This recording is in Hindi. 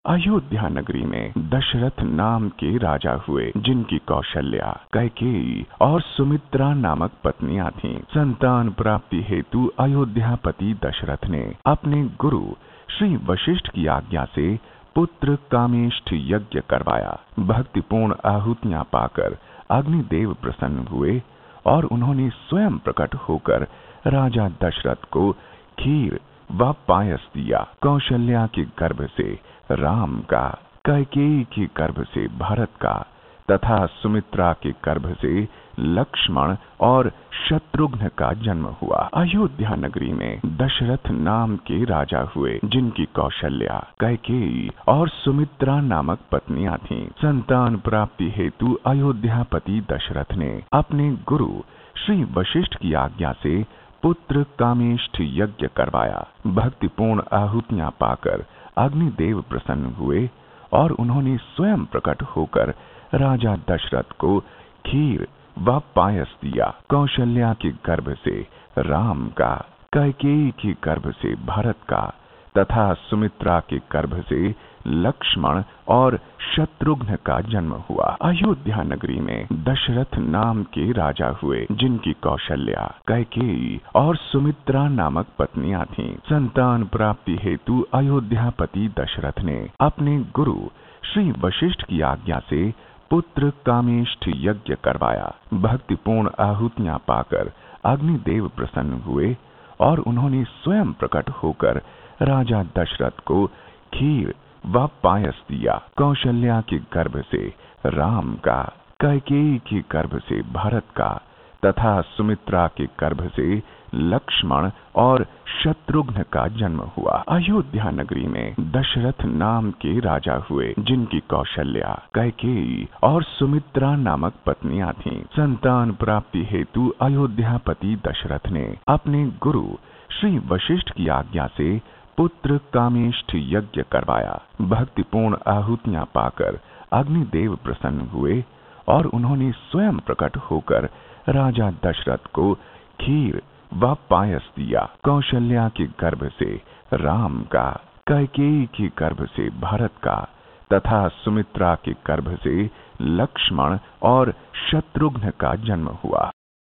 अयोध्या नगरी में दशरथ नाम के राजा हुए, जिनकी कौशल्या, कैकेयी और सुमित्रा नामक पत्नियां थीं। संतान प्राप्ति हेतु अयोध्यापति दशरथ ने अपने गुरु श्री वशिष्ठ की आज्ञा से पुत्र कामेष्ठ यज्ञ करवाया। भक्तिपूर्ण आहुतियां पाकर अग्निदेव प्रसन्न हुए और उन्होंने स्वयं प्रकट होकर राजा दशरथ को खीर व पायस दिया। कौशल्या के गर्भ से राम का, कैकेयी के गर्भ से भरत का तथा सुमित्रा के गर्भ से लक्ष्मण और शत्रुघ्न का जन्म हुआ। अयोध्या नगरी में दशरथ नाम के राजा हुए, जिनकी कौशल्या, कैकेयी और सुमित्रा नामक पत्नियां थीं। संतान प्राप्ति हेतु अयोध्यापति दशरथ ने अपने गुरु श्री वशिष्ठ की आज्ञा से पुत्र कामेष्ठ यज्ञ करवाया। भक्तिपूर्ण आहुतियां पाकर अग्निदेव प्रसन्न हुए और उन्होंने स्वयं प्रकट होकर राजा दशरथ को खीर व पायस दिया। कौशल्या के गर्भ से राम का, कैकेयी के गर्भ से भरत का तथा सुमित्रा के गर्भ से लक्ष्मण और शत्रुघ्न का जन्म हुआ। अयोध्या नगरी में दशरथ नाम के राजा हुए, जिनकी कौशल्या, कैकेयी और सुमित्रा नामक पत्नियां थीं। संतान प्राप्ति हेतु अयोध्यापति दशरथ ने अपने गुरु श्री वशिष्ठ की आज्ञा से पुत्र कामेष्ठ यज्ञ करवाया। भक्तिपूर्ण आहुतियां पाकर अग्निदेव प्रसन्न हुए और उन्होंने स्वयं प्रकट होकर राजा दशरथ को खीर व पायस दिया। कौशल्या के गर्भ से राम का, कैकेयी के गर्भ से भरत का तथा सुमित्रा के गर्भ से लक्ष्मण और शत्रुघ्न का जन्म हुआ। अयोध्या नगरी में दशरथ नाम के राजा हुए, जिनकी कौशल्या, कैकेयी और सुमित्रा नामक पत्नियां थीं। संतान प्राप्ति हेतु अयोध्यापति दशरथ ने अपने गुरु श्री वशिष्ठ की आज्ञा से पुत्र कामेष्ठ यज्ञ करवाया। भक्तिपूर्ण आहुतियां पाकर अग्निदेव प्रसन्न हुए और उन्होंने स्वयं प्रकट होकर राजा दशरथ को खीर व पायस दिया। कौशल्या के गर्भ से राम का, कैकेयी के गर्भ से भरत का तथा सुमित्रा के गर्भ से लक्ष्मण और शत्रुघ्न का जन्म हुआ।